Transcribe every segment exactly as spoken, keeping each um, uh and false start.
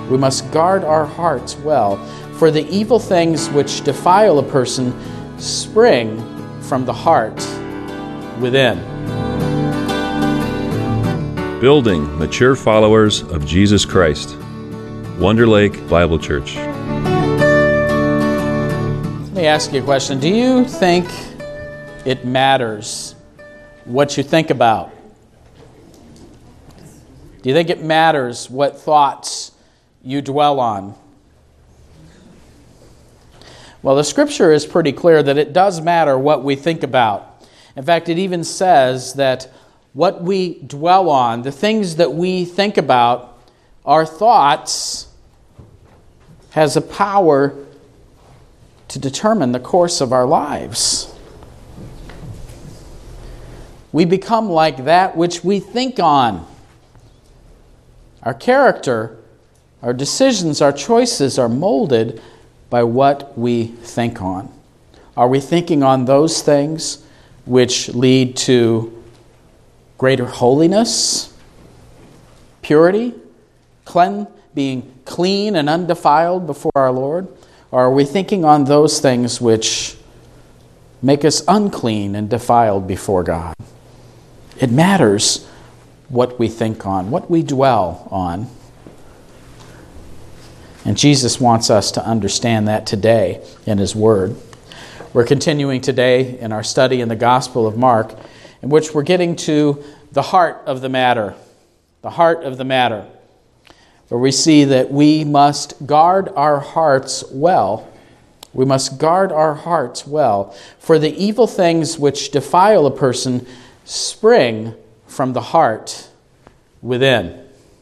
We must guard our hearts well, for the evil things which defile a person spring from the heart within. Building mature followers of Jesus Christ. Wonder Lake Bible Church. Let me ask you a question. Do you think it matters what you think about? Do you think it matters what thoughts you dwell on? Well, the Scripture is pretty clear that it does matter what we think about. In fact, it even says that what we dwell on, the things that we think about, our thoughts, has a power to determine the course of our lives. We become like that which we think on. Our character, our decisions, our choices are molded by what we think on. Are we thinking on those things which lead to greater holiness, purity, clean, being clean and undefiled before our Lord? Or are we thinking on those things which make us unclean and defiled before God? It matters what we think on, what we dwell on. And Jesus wants us to understand that today in His Word. We're continuing today in our study in the Gospel of Mark, in which we're getting to the heart of the matter. The heart of the matter. Where we see that we must guard our hearts well. We must guard our hearts well. For the evil things which defile a person spring from the heart within.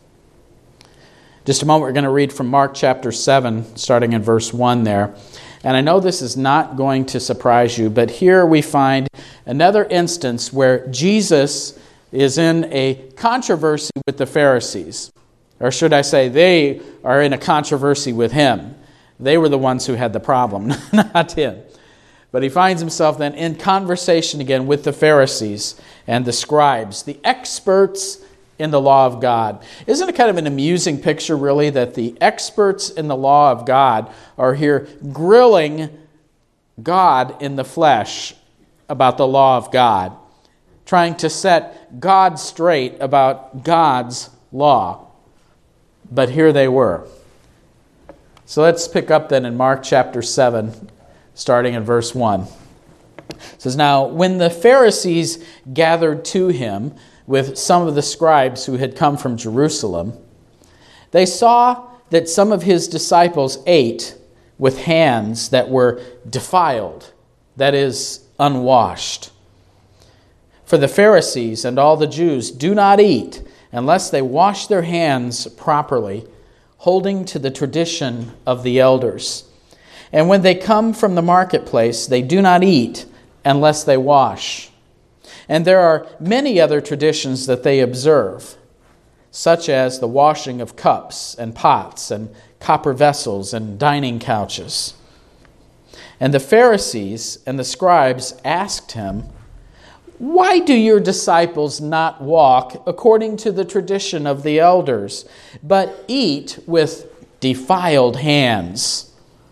Just a moment, we're going to read from Mark chapter seven, starting in verse one there. And I know this is not going to surprise you, but here we find another instance where Jesus is in a controversy with the Pharisees. Or should I say, they are in a controversy with Him. They were the ones who had the problem, not Him. But He finds Himself then in conversation again with the Pharisees and the scribes, the experts in the law of God. Isn't it kind of an amusing picture, really, that the experts in the law of God are here grilling God in the flesh about the law of God, trying to set God straight about God's law. But here they were. So let's pick up then in Mark chapter seven, starting in verse one. It says, "Now when the Pharisees gathered to Him with some of the scribes who had come from Jerusalem, they saw that some of His disciples ate with hands that were defiled, that is, unwashed. For the Pharisees and all the Jews do not eat unless they wash their hands properly, holding to the tradition of the elders. And when they come from the marketplace, they do not eat unless they wash. And there are many other traditions that they observe, such as the washing of cups and pots and copper vessels and dining couches. And the Pharisees and the scribes asked Him, 'Why do your disciples not walk according to the tradition of the elders, but eat with defiled hands?'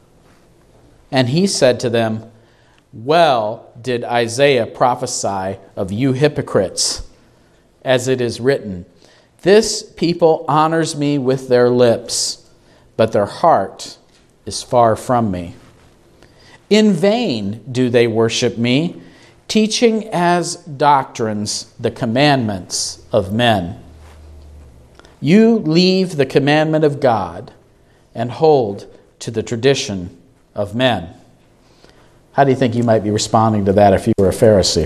And He said to them, 'Well did Isaiah prophesy of you hypocrites, as it is written, This people honors me with their lips, but their heart is far from me. In vain do they worship me, teaching as doctrines the commandments of men. You leave the commandment of God and hold to the tradition of men.'" How do you think you might be responding to that if you were a Pharisee?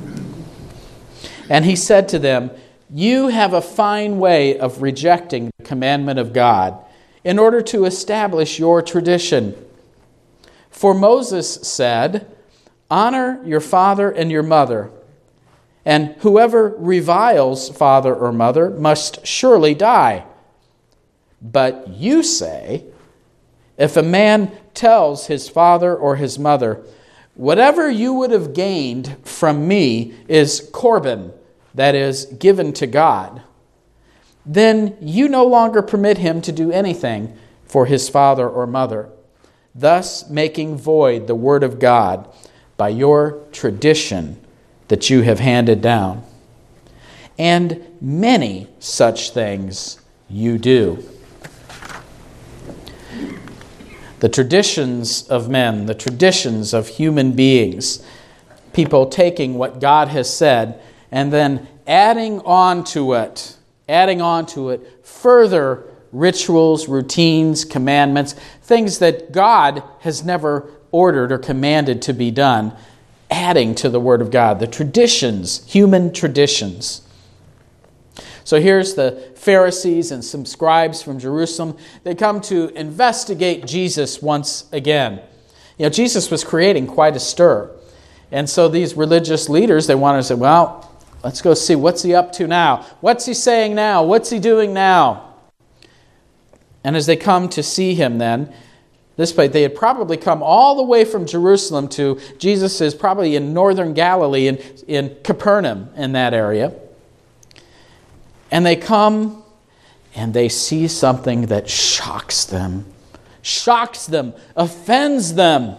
"And He said to them, 'You have a fine way of rejecting the commandment of God in order to establish your tradition. For Moses said, Honor your father and your mother, and whoever reviles father or mother must surely die. But you say, if a man tells his father or his mother, whatever you would have gained from me is Corban, that is, given to God, then you no longer permit him to do anything for his father or mother, thus making void the word of God by your tradition that you have handed down. And many such things you do. The traditions of men, the traditions of human beings, people taking what God has said and then adding on to it, adding on to it further rituals, routines, commandments, things that God has never ordered or commanded to be done, adding to the Word of God, the traditions, human traditions. So here's the Pharisees and some scribes from Jerusalem. They come to investigate Jesus once again. You know, Jesus was creating quite a stir. And so these religious leaders, they wanted to say, well, let's go see what's he up to now. What's he saying now? What's he doing now? And as they come to see him then, this place, they had probably come all the way from Jerusalem to, Jesus is probably in northern Galilee, in, in Capernaum, in that area. And they come and they see something that shocks them, shocks them, offends them.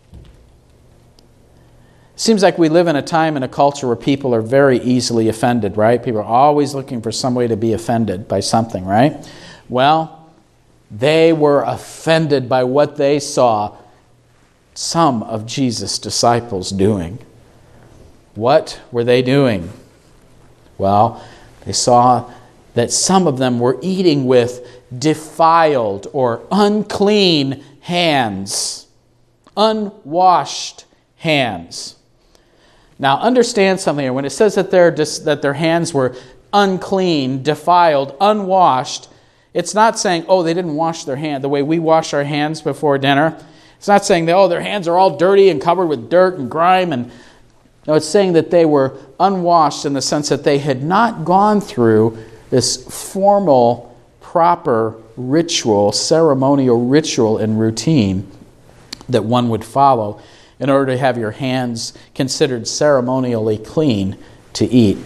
Seems like we live in a time and a culture where people are very easily offended, right? People are always looking for some way to be offended by something, right? Well, they were offended by what they saw some of Jesus' disciples doing. What were they doing? Well, they saw that some of them were eating with defiled or unclean hands, unwashed hands. Now, understand something here. When it says that their, that their hands were unclean, defiled, unwashed, it's not saying, oh, they didn't wash their hand the way we wash our hands before dinner. It's not saying that, oh, their hands are all dirty and covered with dirt and grime. And no, it's saying that they were unwashed in the sense that they had not gone through this formal, proper ritual, ceremonial ritual and routine that one would follow in order to have your hands considered ceremonially clean to eat.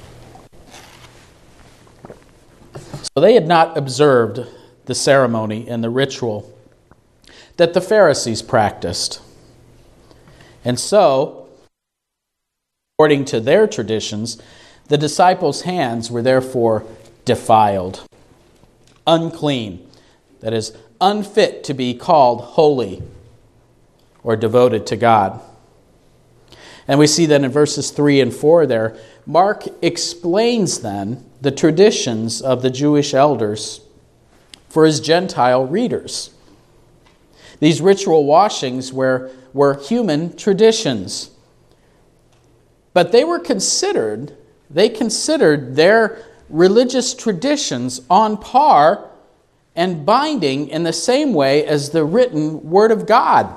So they had not observed the ceremony and the ritual that the Pharisees practiced. And so, according to their traditions, the disciples' hands were therefore defiled, unclean, that is, unfit to be called holy or devoted to God. And we see that in verses three and four there, Mark explains then the traditions of the Jewish elders for his Gentile readers. These ritual washings were, were human traditions. But they were considered, they considered their religious traditions on par and binding in the same way as the written Word of God.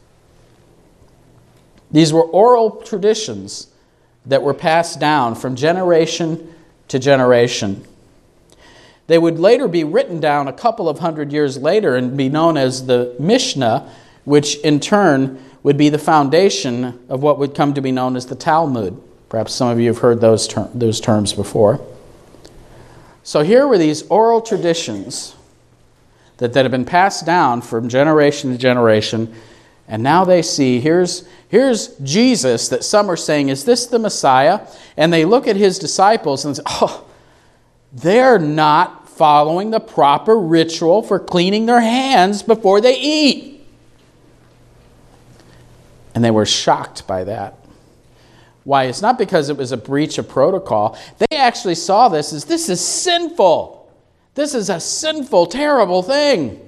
These were oral traditions that were passed down from generation to generation. They would later be written down a couple of hundred years later and be known as the Mishnah, which in turn would be the foundation of what would come to be known as the Talmud. Perhaps some of you have heard those, ter- those terms before. So here were these oral traditions that, that have been passed down from generation to generation. And now they see, here's, here's Jesus that some are saying, is this the Messiah? And they look at his disciples and say, oh, they're not following the proper ritual for cleaning their hands before they eat. And they were shocked by that. Why? It's not because it was a breach of protocol. They actually saw this as, this is sinful. This is a sinful, terrible thing.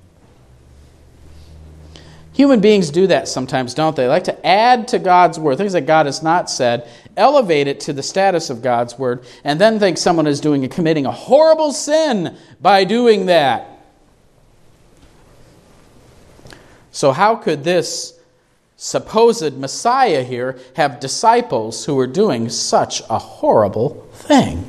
Human beings do that sometimes, don't they? They like to add to God's word, things that God has not said, elevate it to the status of God's word, and then think someone is doing committing a horrible sin by doing that. So how could this supposed Messiah here have disciples who are doing such a horrible thing?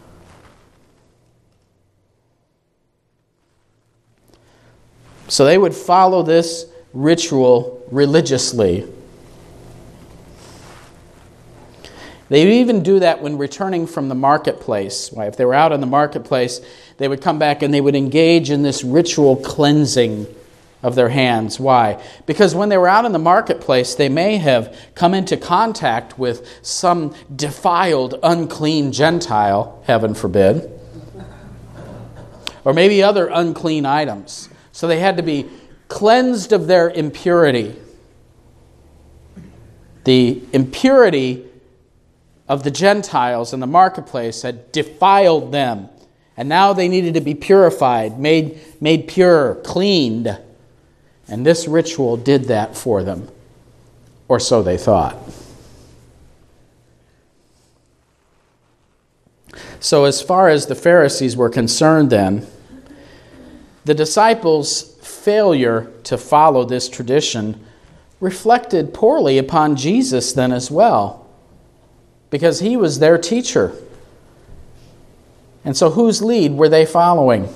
So they would follow this ritual religiously. They would even do that when returning from the marketplace. Why, if they were out in the marketplace, they would come back and they would engage in this ritual cleansing of their hands. Why? Because when they were out in the marketplace, they may have come into contact with some defiled, unclean Gentile, heaven forbid, or maybe other unclean items. So they had to be cleansed of their impurity. The impurity of the Gentiles in the marketplace had defiled them. And now they needed to be purified, made, made pure, cleaned. And this ritual did that for them. Or so they thought. So as far as the Pharisees were concerned then, the disciples' failure to follow this tradition reflected poorly upon Jesus then as well. Because he was their teacher. And so whose lead were they following?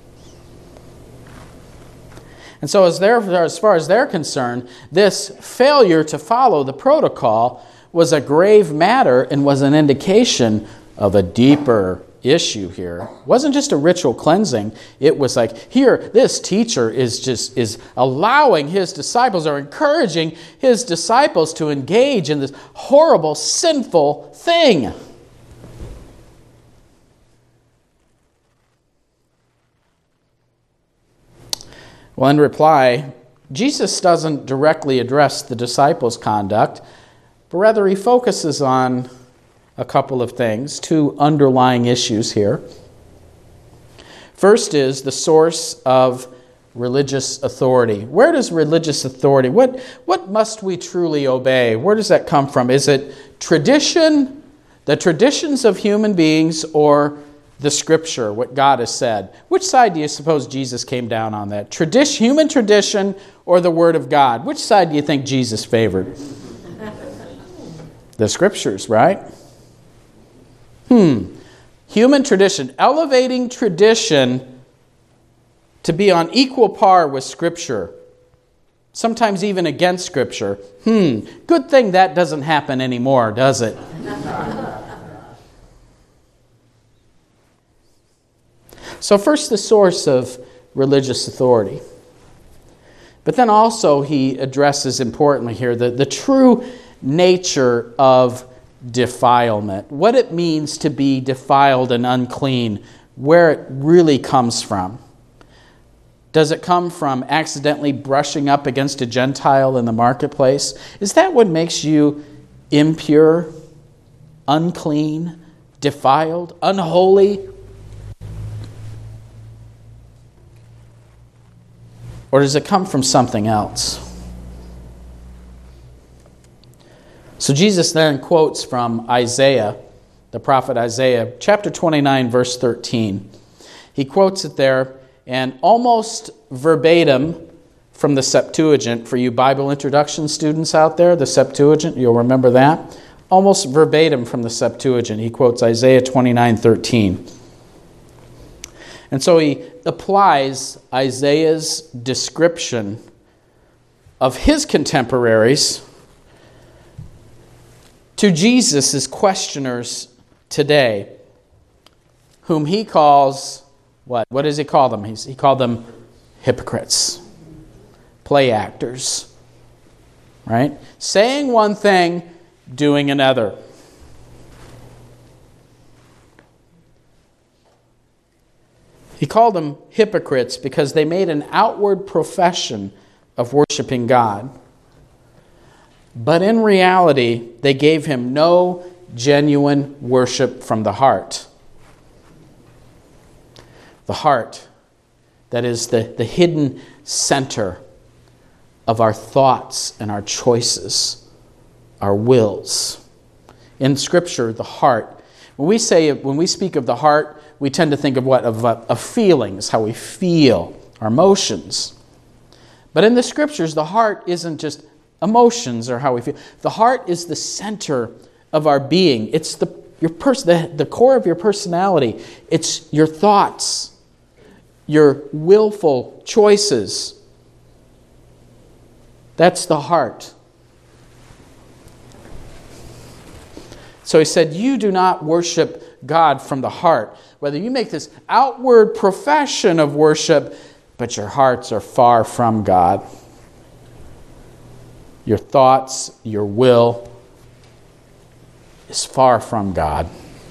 And so as, as far as they're concerned, this failure to follow the protocol was a grave matter and was an indication of a deeper issue here. It wasn't just a ritual cleansing. It was like, here, this teacher is just is allowing his disciples or encouraging his disciples to engage in this horrible, sinful thing. Well, in reply, Jesus doesn't directly address the disciples' conduct, but rather he focuses on a couple of things, two underlying issues here. First is the source of religious authority. Where does religious authority, what, what must we truly obey? Where does that come from? Is it tradition, the traditions of human beings, or the Scripture, what God has said? Which side do you suppose Jesus came down on that? Tradition, human tradition or the Word of God? Which side do you think Jesus favored? The Scriptures, right? Hmm. Human tradition, elevating tradition to be on equal par with Scripture, sometimes even against Scripture. Hmm. Good thing that doesn't happen anymore, does it? So first, the source of religious authority. But then also he addresses importantly here the, the true nature of defilement. What it means to be defiled and unclean. Where it really comes from. Does it come from accidentally brushing up against a Gentile in the marketplace? Is that what makes you impure, unclean, defiled, unholy? Or does it come from something else? So Jesus then quotes from Isaiah, the prophet Isaiah, chapter twenty-nine, verse thirteen. He quotes it there, and almost verbatim from the Septuagint. For you Bible introduction students out there, the Septuagint, you'll remember that. Almost verbatim from the Septuagint. He quotes Isaiah twenty-nine, thirteen. And so he applies Isaiah's description of his contemporaries to Jesus' questioners today, whom he calls, what? What does he call them? He's, he called them hypocrites, play actors, right? Saying one thing, doing another. He called them hypocrites because they made an outward profession of worshiping God. But in reality, they gave him no genuine worship from the heart. The heart, that is the, the hidden center of our thoughts and our choices, our wills. In Scripture, the heart. When we say, when we speak of the heart, we tend to think of what? Of, of feelings, how we feel, our emotions. But in the Scriptures, the heart isn't just emotions or how we feel. The heart is the center of our being. It's the your pers- the, the core of your personality. It's your thoughts, your willful choices. That's the heart. So he said, you do not worship God from the heart. Whether you make this outward profession of worship, but your hearts are far from God. Your thoughts, your will is far from God.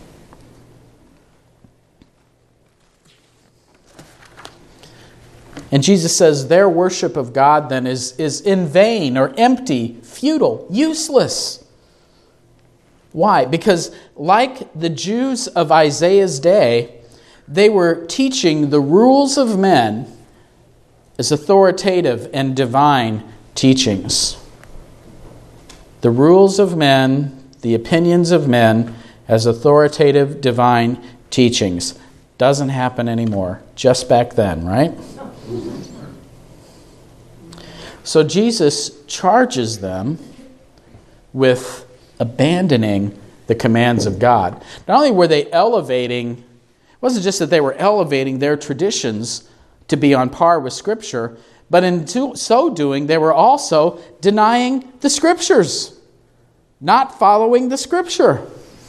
And Jesus says their worship of God then is, is in vain or empty, futile, useless. Why? Because like the Jews of Isaiah's day, they were teaching the rules of men as authoritative and divine teachings. The rules of men, the opinions of men as authoritative divine teachings. Doesn't happen anymore. Just back then, right? So Jesus charges them with abandoning the commands of God. Not only were they elevating, it wasn't just that they were elevating their traditions to be on par with Scripture, but in so doing, they were also denying the Scriptures, not following the Scripture.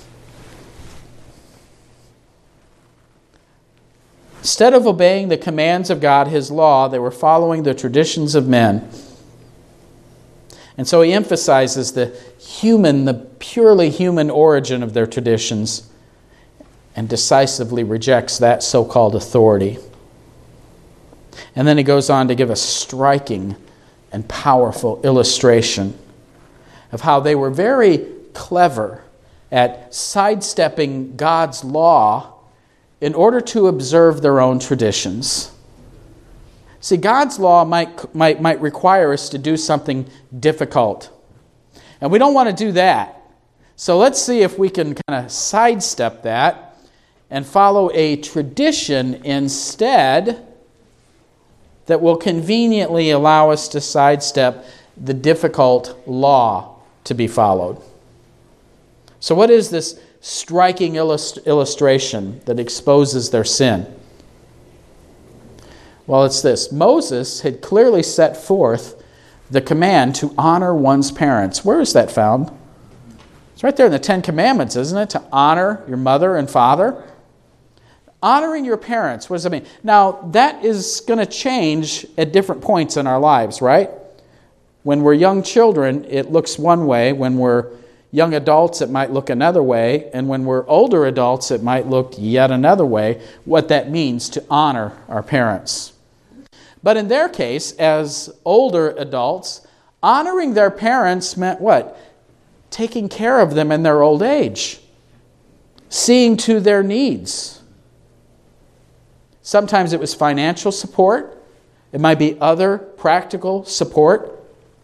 Instead of obeying the commands of God, His law, they were following the traditions of men. And so he emphasizes the human, the purely human origin of their traditions and decisively rejects that so-called authority. And then he goes on to give a striking and powerful illustration of how they were very clever at sidestepping God's law in order to observe their own traditions. See, God's law might, might, might require us to do something difficult. And we don't want to do that. So let's see if we can kind of sidestep that and follow a tradition instead that will conveniently allow us to sidestep the difficult law to be followed. So what is this striking illust- illustration that exposes their sin? Well, it's this. Moses had clearly set forth the command to honor one's parents. Where is that found? It's right there in the Ten Commandments, isn't it? To honor your mother and father. Honoring your parents, what does that mean? Now, that is going to change at different points in our lives, right? When we're young children, it looks one way. When we're young adults, it might look another way. And when we're older adults, it might look yet another way, what that means to honor our parents. But in their case, as older adults, honoring their parents meant what? Taking care of them in their old age. Seeing to their needs. Sometimes it was financial support. It might be other practical support.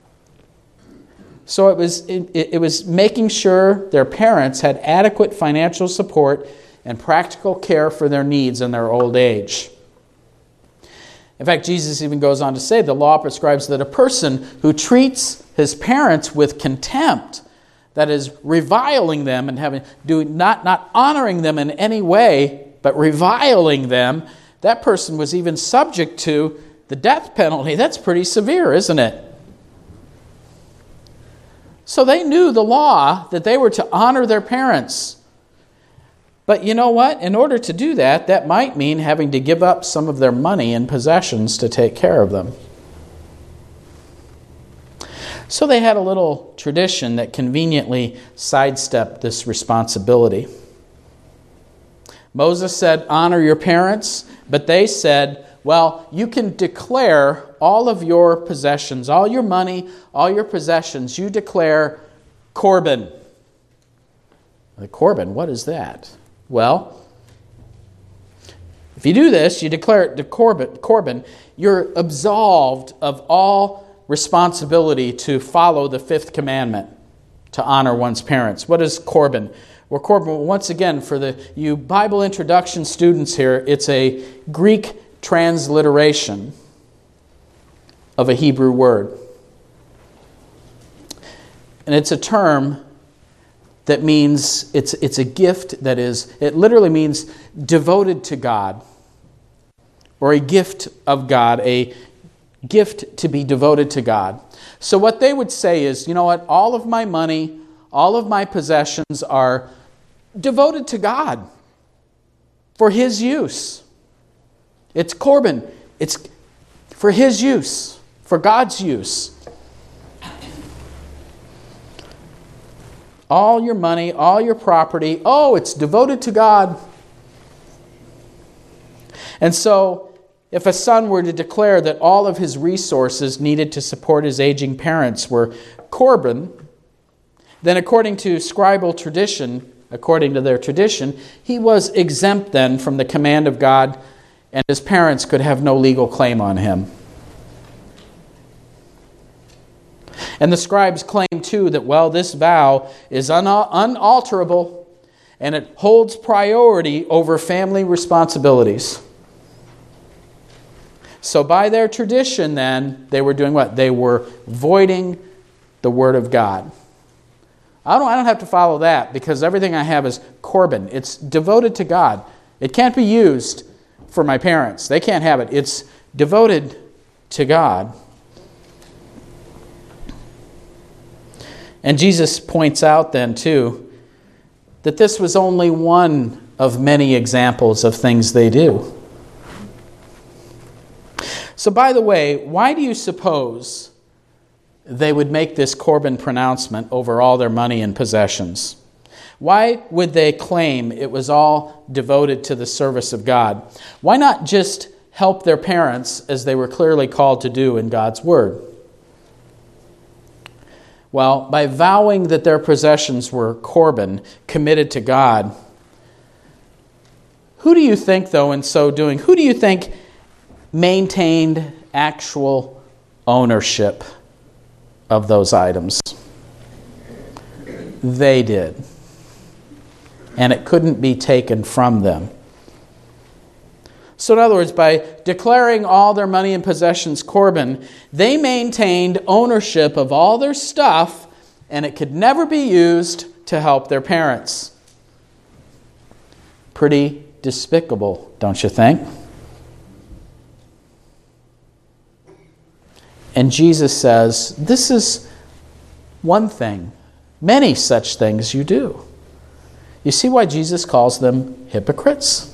So it was it, it was making sure their parents had adequate financial support and practical care for their needs in their old age. In fact, Jesus even goes on to say the law prescribes that a person who treats his parents with contempt, that is, reviling them and having doing not, not honoring them in any way, but reviling them, that person was even subject to the death penalty. That's pretty severe, isn't it? So they knew the law that they were to honor their parents. But you know what? In order to do that, that might mean having to give up some of their money and possessions to take care of them. So they had a little tradition that conveniently sidestepped this responsibility. Moses said, honor your parents, but they said, well, you can declare all of your possessions, all your money, all your possessions, you declare Corban. The Corban, what is that? Well, if you do this, you declare it to Corban, Corban, you're absolved of all responsibility to follow the fifth commandment, to honor one's parents. What is Corban? Well, Corban, once again, for the you Bible introduction students here, it's a Greek transliteration of a Hebrew word. And it's a term that means, it's it's a gift that is, it literally means devoted to God. Or a gift of God, a gift to be devoted to God. So what they would say is, you know what, all of my money, all of my possessions are devoted to God for His use. It's Corban. It's for His use, for God's use. All your money, all your property, oh, it's devoted to God. And so, if a son were to declare that all of his resources needed to support his aging parents were Corban, then according to scribal tradition, according to their tradition, he was exempt then from the command of God, and his parents could have no legal claim on him. And the scribes claim too that, well, this vow is un- unalterable and it holds priority over family responsibilities. So by their tradition then, they were doing what? They were voiding the Word of God. I don't, I don't have to follow that because everything I have is Corban. It's devoted to God. It can't be used for my parents. They can't have it. It's devoted to God. And Jesus points out then too that this was only one of many examples of things they do. So by the way, why do you suppose they would make this Corban pronouncement over all their money and possessions? Why would they claim it was all devoted to the service of God? Why not just help their parents as they were clearly called to do in God's Word? Well, by vowing that their possessions were Corban, committed to God, who do you think, though, in so doing, who do you think maintained actual ownership of those items? They did. And it couldn't be taken from them. So in other words, by declaring all their money and possessions Corban, they maintained ownership of all their stuff, and it could never be used to help their parents. Pretty despicable, don't you think? And Jesus says, this is one thing. Many such things you do. You see why Jesus calls them hypocrites?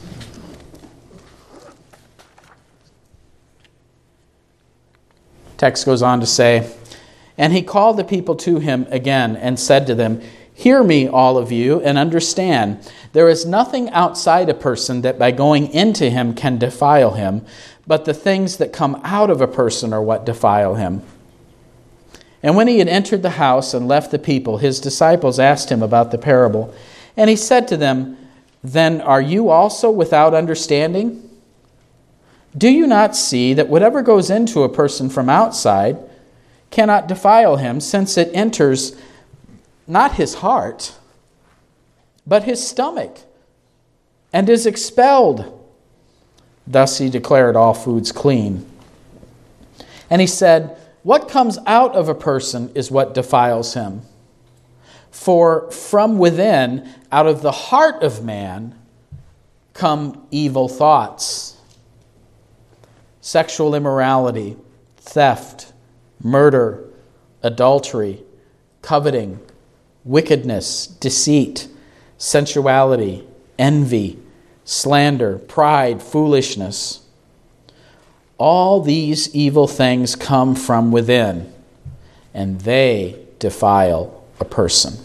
Text goes on to say, and he called the people to him again and said to them, hear me, all of you, and understand. There is nothing outside a person that by going into him can defile him, but the things that come out of a person are what defile him. And when he had entered the house and left the people, his disciples asked him about the parable. And he said to them, then are you also without understanding? Do you not see that whatever goes into a person from outside cannot defile him, since it enters not his heart, but his stomach, and is expelled? Thus he declared all foods clean. And he said, what comes out of a person is what defiles him. For from within, out of the heart of man, come evil thoughts, sexual immorality, theft, murder, adultery, coveting, wickedness, deceit, sensuality, envy, slander, pride, foolishness. All these evil things come from within, and they defile a person.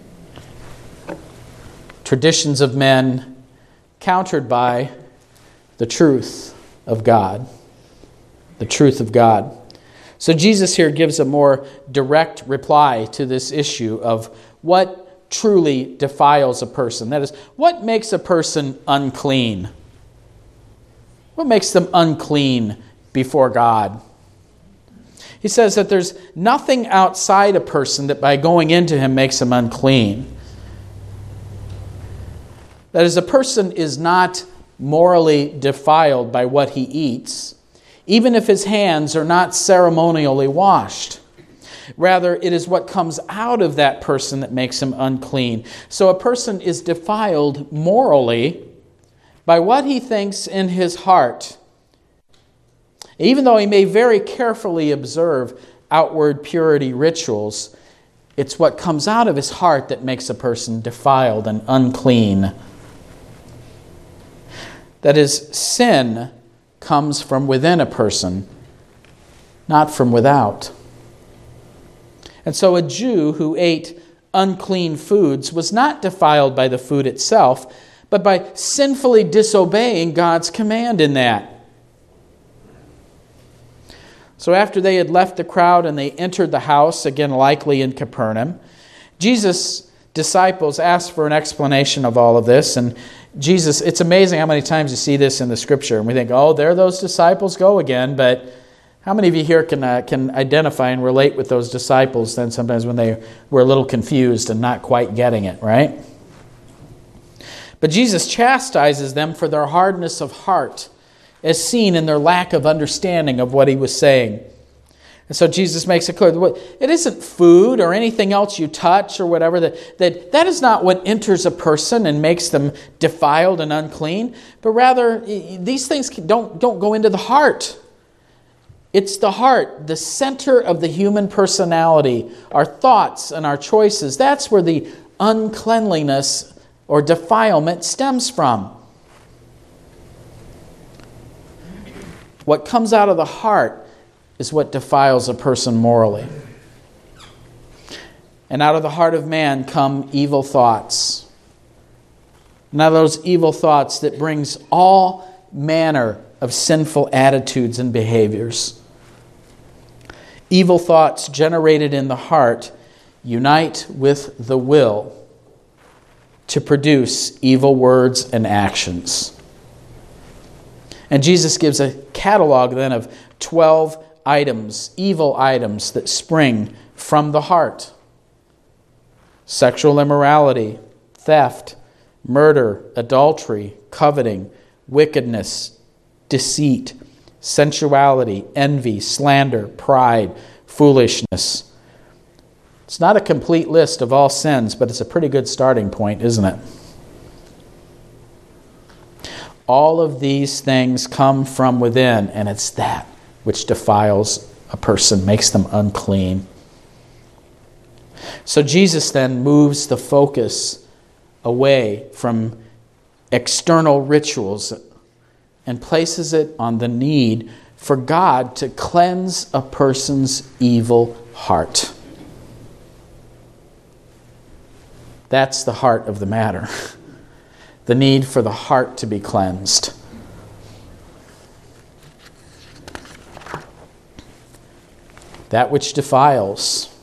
Traditions of men countered by the truth of God. The truth of God. So Jesus here gives a more direct reply to this issue of what truly defiles a person. That is, what makes a person unclean? What makes them unclean before God? He says that there's nothing outside a person that by going into him makes him unclean. That is, a person is not morally defiled by what he eats, even if his hands are not ceremonially washed. Rather, it is what comes out of that person that makes him unclean. So a person is defiled morally by what he thinks in his heart. Even though he may very carefully observe outward purity rituals, It's what comes out of his heart that makes a person defiled and unclean. That is, sin comes from within a person, not from without. And so a Jew who ate unclean foods was not defiled by the food itself, but by sinfully disobeying God's command in that. So after they had left the crowd and they entered the house, again likely in Capernaum, Jesus' disciples asked for an explanation of all of this. And Jesus, it's amazing how many times you see this in the Scripture. And we think, oh, there those disciples go again. But how many of you here can uh, can identify and relate with those disciples then sometimes when they were a little confused and not quite getting it, right? But Jesus chastises them for their hardness of heart, as seen in their lack of understanding of what he was saying. And so Jesus makes it clear, it isn't food or anything else you touch or whatever, that, that, that is not what enters a person and makes them defiled and unclean, but rather these things don't, don't go into the heart. It's the heart, the center of the human personality, our thoughts and our choices. That's where the uncleanliness or defilement stems from. What comes out of the heart is what defiles a person morally. And out of the heart of man come evil thoughts. And out of those evil thoughts that brings all manner of sinful attitudes and behaviors. Evil thoughts generated in the heart unite with the will to produce evil words and actions. And Jesus gives a catalog then of twelve items, evil items that spring from the heart. Sexual immorality, theft, murder, adultery, coveting, wickedness, deceit, sensuality, envy, slander, pride, foolishness. It's not a complete list of all sins, but it's a pretty good starting point, isn't it? All of these things come from within, and it's that which defiles a person, makes them unclean. So Jesus then moves the focus away from external rituals and places it on the need for God to cleanse a person's evil heart. That's the heart of the matter. The need for the heart to be cleansed. That which defiles.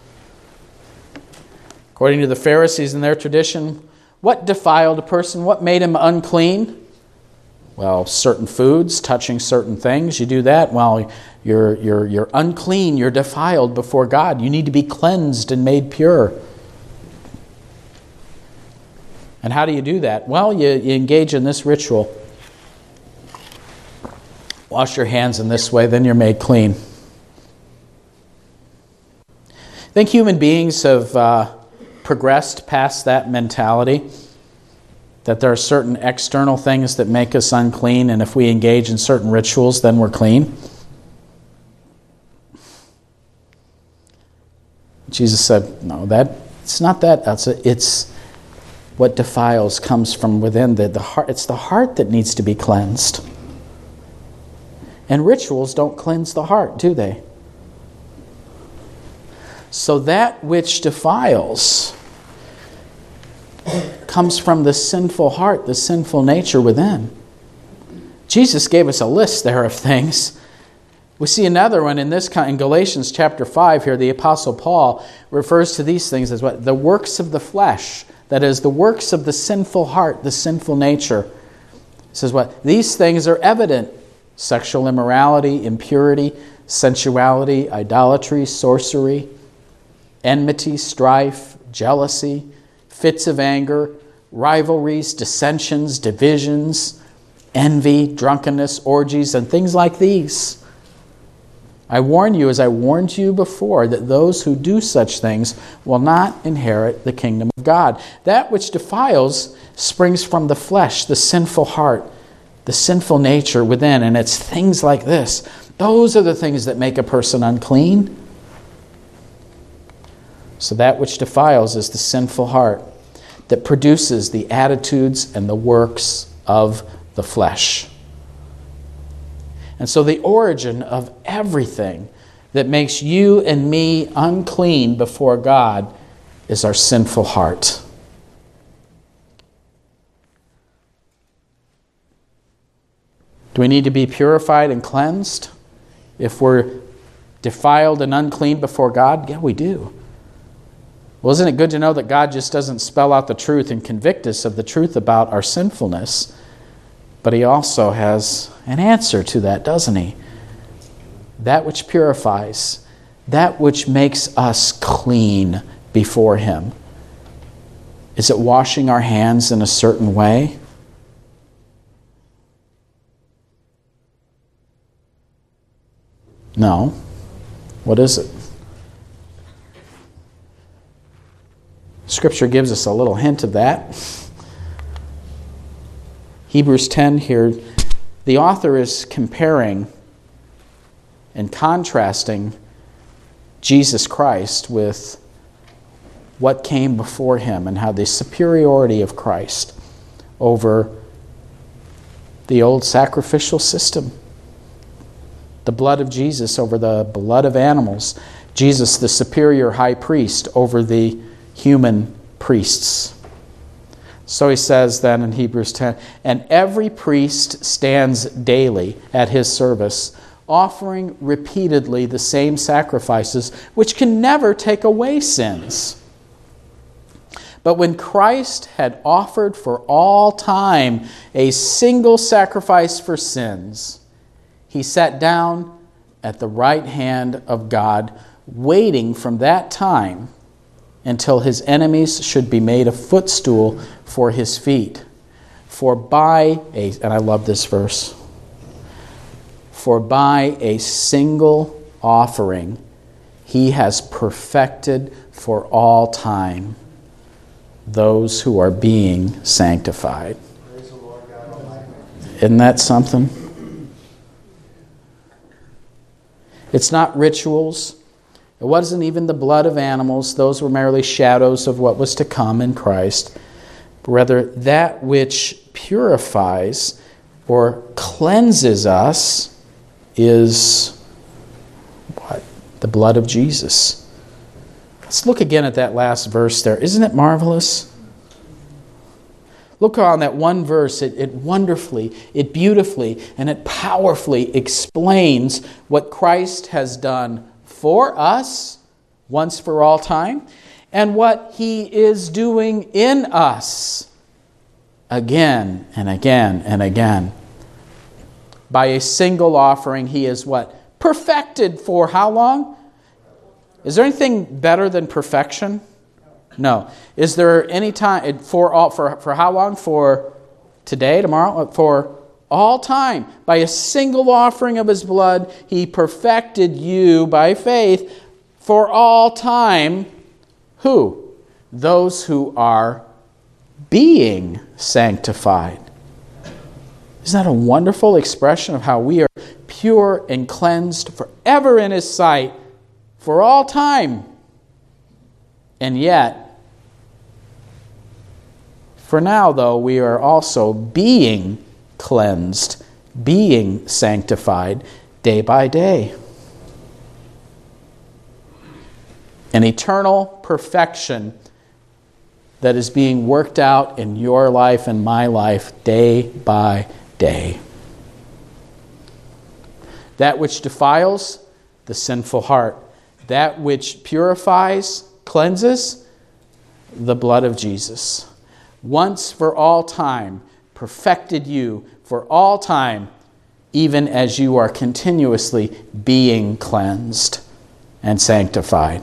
According to the Pharisees and their tradition, what defiled a person? What made him unclean? Well, certain foods, touching certain things. You do that, well, you're, you're, you're unclean, you're defiled before God. You need to be cleansed and made pure. And how do you do that? Well, you, you engage in this ritual. Wash your hands in this way, then you're made clean. I think human beings have uh, progressed past that mentality, that there are certain external things that make us unclean, and if we engage in certain rituals, then we're clean. Jesus said, no, that it's not that. That's a, it's what defiles comes from within the, the heart. It's the heart that needs to be cleansed. And rituals don't cleanse the heart, do they? So that which defiles comes from the sinful heart, the sinful nature within. Jesus gave us a list there of things. We see another one in this in Galatians chapter five here. The Apostle Paul refers to these things as what? The works of the flesh. That is, the works of the sinful heart, the sinful nature. He says what? These things are evident. Sexual immorality, impurity, sensuality, idolatry, sorcery, enmity, strife, jealousy, fits of anger, rivalries, dissensions, divisions, envy, drunkenness, orgies, and things like these. I warn you, as I warned you before, that those who do such things will not inherit the kingdom of God. That which defiles springs from the flesh, the sinful heart, the sinful nature within, and it's things like this. Those are the things that make a person unclean. So that which defiles is the sinful heart that produces the attitudes and the works of the flesh. And so the origin of everything that makes you and me unclean before God is our sinful heart. Do we need to be purified and cleansed if we're defiled and unclean before God? Yeah, we do. Well, isn't it good to know that God just doesn't spell out the truth and convict us of the truth about our sinfulness, but He also has an answer to that, doesn't He? That which purifies, that which makes us clean before Him. Is it washing our hands in a certain way? No. What is it? Scripture gives us a little hint of that. Hebrews ten here, the author is comparing and contrasting Jesus Christ with what came before Him and how the superiority of Christ over the old sacrificial system. The blood of Jesus over the blood of animals. Jesus, the superior high priest, over the human priests. So he says then in Hebrews ten, and every priest stands daily at his service, offering repeatedly the same sacrifices, which can never take away sins. But when Christ had offered for all time a single sacrifice for sins, He sat down at the right hand of God, waiting from that time until His enemies should be made a footstool for His feet. For by a, and I love this verse, for by a single offering He has perfected for all time those who are being sanctified. Isn't that something? It's not rituals. It wasn't even the blood of animals. Those were merely shadows of what was to come in Christ. But rather, that which purifies or cleanses us is what? The blood of Jesus. Let's look again at that last verse there. Isn't it marvelous? Look on that one verse. It, it wonderfully, it beautifully, and it powerfully explains what Christ has done for us once for all time and what He is doing in us again and again and again. By a single offering, He is what? Perfected for how long? Is there anything better than perfection? No. Is there any time for all for, for how long? For today, tomorrow? For all time. By a single offering of His blood, He perfected you by faith for all time. Who? Those who are being sanctified. Isn't that a wonderful expression of how we are pure and cleansed forever in His sight for all time? And yet, for now, though, we are also being cleansed, being sanctified day by day. An eternal perfection that is being worked out in your life and my life day by day. That which defiles, the sinful heart. That which purifies, cleanses, the blood of Jesus. Once for all time, perfected you for all time, even as you are continuously being cleansed and sanctified.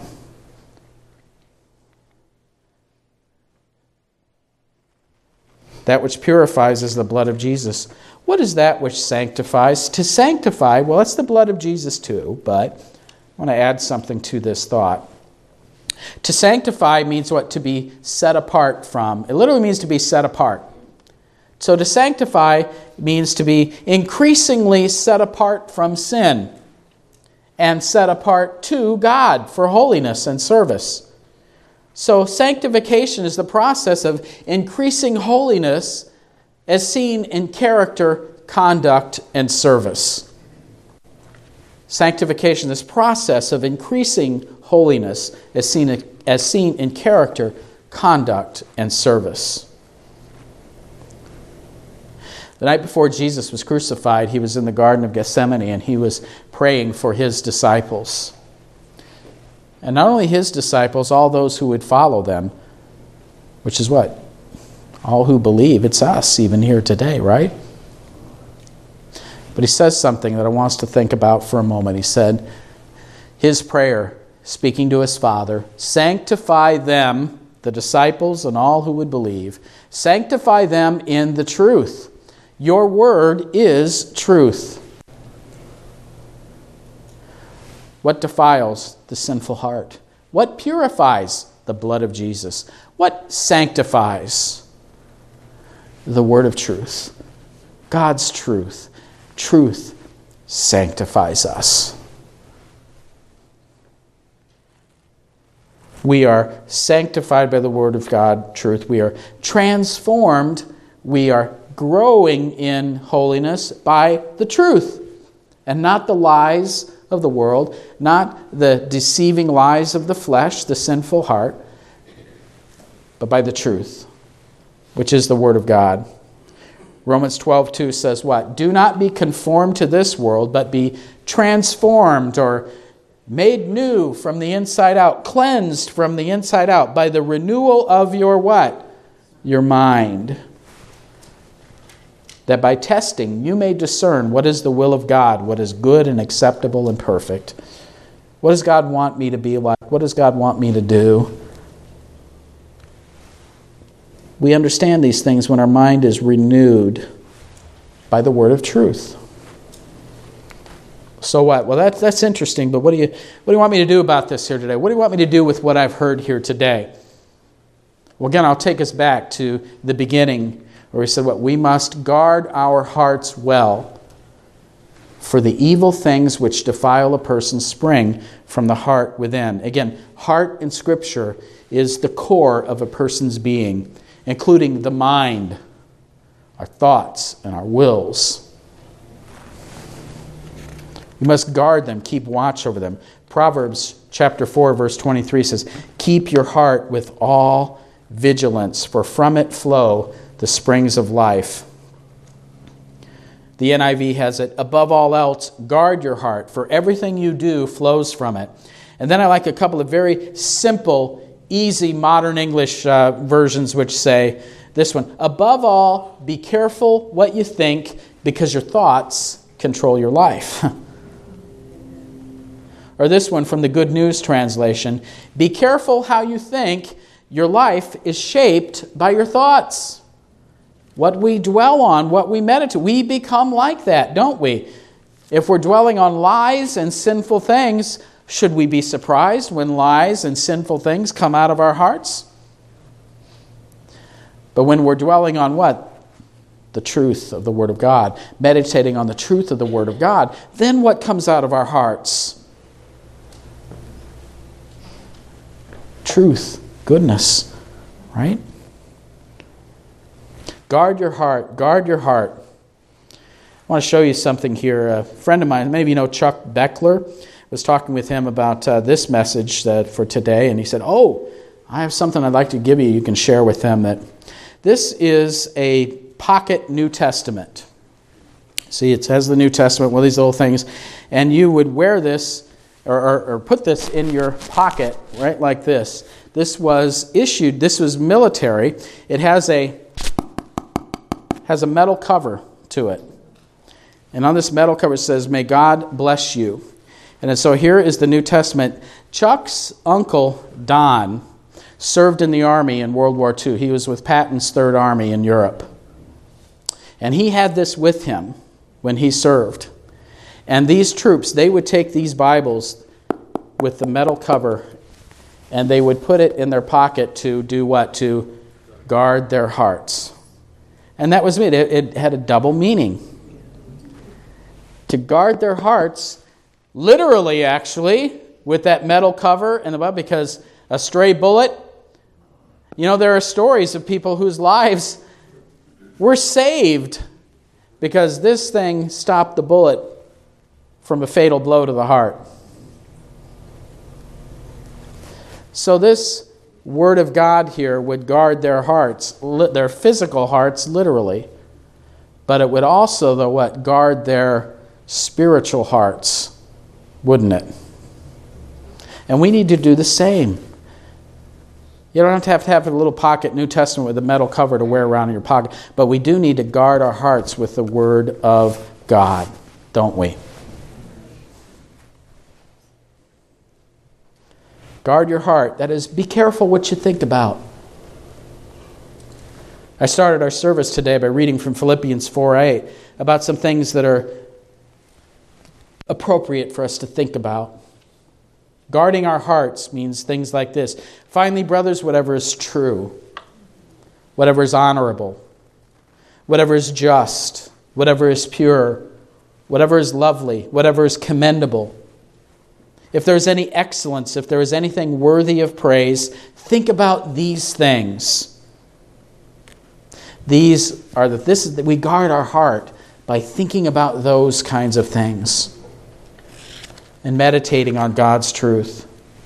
That which purifies is the blood of Jesus. What is that which sanctifies? To sanctify, well, it's the blood of Jesus too, but I want to add something to this thought. To sanctify means what? To be set apart from. It literally means to be set apart. So to sanctify means to be increasingly set apart from sin and set apart to God for holiness and service. So sanctification is the process of increasing holiness as seen in character, conduct, and service. Sanctification, this process of increasing holiness as seen, as seen in character, conduct, and service. The night before Jesus was crucified, he was in the Garden of Gethsemane and he was praying for his disciples. And not only his disciples, all those who would follow them, which is what? All who believe. It's us even here today, right? But he says something that I want us to think about for a moment. He said, his prayer, speaking to his Father, sanctify them, the disciples and all who would believe, sanctify them in the truth. Your word is truth. What defiles the sinful heart? What purifies? The blood of Jesus. What sanctifies? The word of truth. God's truth. Truth sanctifies us. We are sanctified by the word of God, truth. We are transformed. We are growing in holiness by the truth and not the lies of the world, not the deceiving lies of the flesh, the sinful heart, but by the truth, which is the word of God. Romans twelve two says what? Do not be conformed to this world, but be transformed or made new from the inside out, cleansed from the inside out by the renewal of your what? Your mind. That by testing you may discern what is the will of God, what is good and acceptable and perfect. What does God want me to be like? What does God want me to do? We understand these things when our mind is renewed by the word of truth. So what? Well, that's that's interesting, but what do you what do you want me to do about this here today? What do you want me to do with what I've heard here today? Well, again, I'll take us back to the beginning where he said what? We must guard our hearts well, for the evil things which defile a person spring from the heart within. Again, heart in Scripture is the core of a person's being, including the mind, our thoughts, and our wills. We must guard them, keep watch over them. Proverbs chapter four, verse twenty-three says, keep your heart with all vigilance, for from it flow the springs of life. The N I V has it, above all else, guard your heart, for everything you do flows from it. And then I like a couple of very simple, easy modern English uh, versions which say this one, above all, be careful what you think, because your thoughts control your life. Or this one from the Good News translation, be careful how you think, your life is shaped by your thoughts. What we dwell on, what we meditate, we become like that, don't we? If we're dwelling on lies and sinful things, should we be surprised when lies and sinful things come out of our hearts? But when we're dwelling on what? The truth of the Word of God, meditating on the truth of the Word of God, then what comes out of our hearts? Truth, goodness, right? Guard your heart. Guard your heart. I want to show you something here. A friend of mine, maybe you know Chuck Beckler, was talking with him about uh, this message that for today, and he said, oh, I have something I'd like to give you. You can share with them that this is a pocket New Testament. See, it says the New Testament, one of these little things, and you would wear this or, or, or put this in your pocket, right, like this. This was issued, this was military. It has a has a metal cover to it. And on this metal cover it says, may God bless you. And so here is the New Testament. Chuck's uncle, Don, served in the Army in World War Two. He was with Patton's Third Army in Europe. And he had this with him when he served. And these troops, they would take these Bibles with the metal cover and they would put it in their pocket to do what? To guard their hearts. And that was it. It had a double meaning. To guard their hearts, literally actually, with that metal cover and the because a stray bullet You know, there are stories of people whose lives were saved because this thing stopped the bullet from a fatal blow to the heart. So this Word of God here would guard their hearts, their physical hearts, literally. But it would also, though, what? Guard their spiritual hearts, wouldn't it? And we need to do the same. You don't have to have, to have a little pocket New Testament with a metal cover to wear around in your pocket, but we do need to guard our hearts with the Word of God, don't we? Guard your heart. That is, be careful what you think about. I started our service today by reading from Philippians four eight about some things that are appropriate for us to think about. Guarding our hearts means things like this. Finally, brothers, whatever is true, whatever is honorable, whatever is just, whatever is pure, whatever is lovely, whatever is commendable, if there is any excellence, if there is anything worthy of praise, think about these things. These are the this is that we guard our heart by thinking about those kinds of things and meditating on God's truth.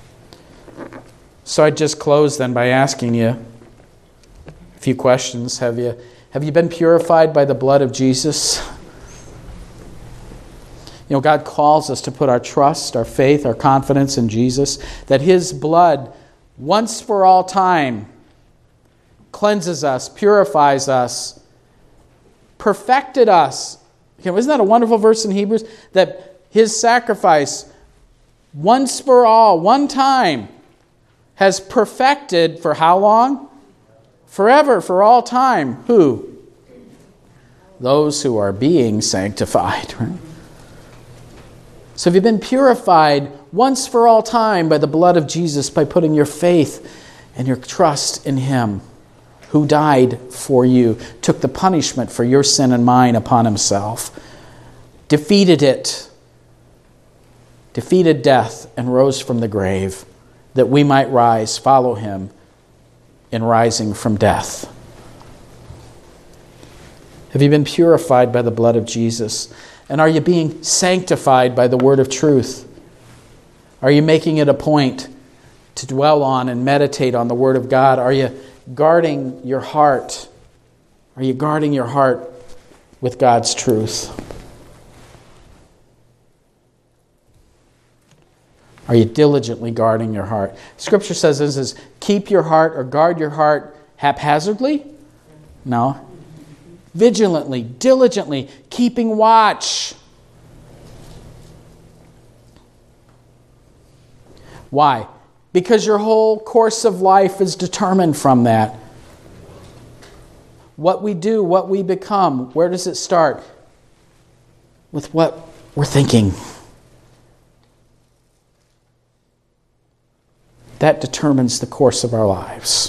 So I just close then by asking you a few questions. Have you have you been purified by the blood of Jesus? You know, God calls us to put our trust, our faith, our confidence in Jesus, that His blood, once for all time, cleanses us, purifies us, perfected us. Okay, isn't that a wonderful verse in Hebrews? That His sacrifice, once for all, one time, has perfected for how long? Forever, for all time. Who? Those who are being sanctified, right? So have you been purified once for all time by the blood of Jesus by putting your faith and your trust in Him who died for you, took the punishment for your sin and mine upon Himself, defeated it, defeated death and rose from the grave that we might rise, follow Him in rising from death? Have you been purified by the blood of Jesus? And are you being sanctified by the word of truth? Are you making it a point to dwell on and meditate on the word of God? Are you guarding your heart? Are you guarding your heart with God's truth? Are you diligently guarding your heart? Scripture says this is, keep your heart or guard your heart haphazardly? No. Vigilantly, diligently, keeping watch. Why? Because your whole course of life is determined from that. What we do, what we become, where does it start? With what we're thinking. That determines the course of our lives.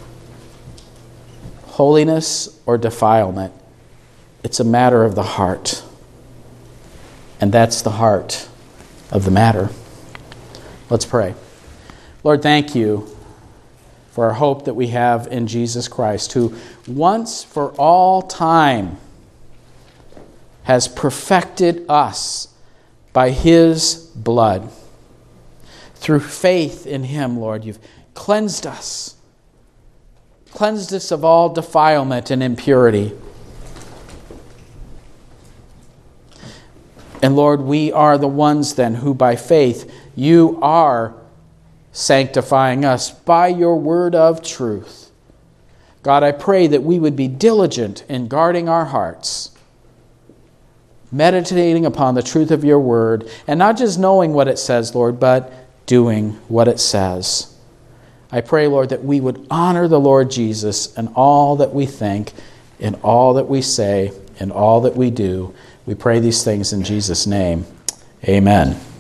Holiness or defilement, it's a matter of the heart. And that's the heart of the matter. Let's pray. Lord, thank you for our hope that we have in Jesus Christ, who once for all time has perfected us by His blood. Through faith in Him, Lord, you've cleansed us. Cleansed us of all defilement and impurity. And Lord, we are the ones then who by faith you are sanctifying us by your word of truth. God, I pray that we would be diligent in guarding our hearts, meditating upon the truth of your word, and not just knowing what it says, Lord, but doing what it says. I pray, Lord, that we would honor the Lord Jesus in all that we think, in all that we say, in all that we do. We pray these things in Jesus' name. Amen.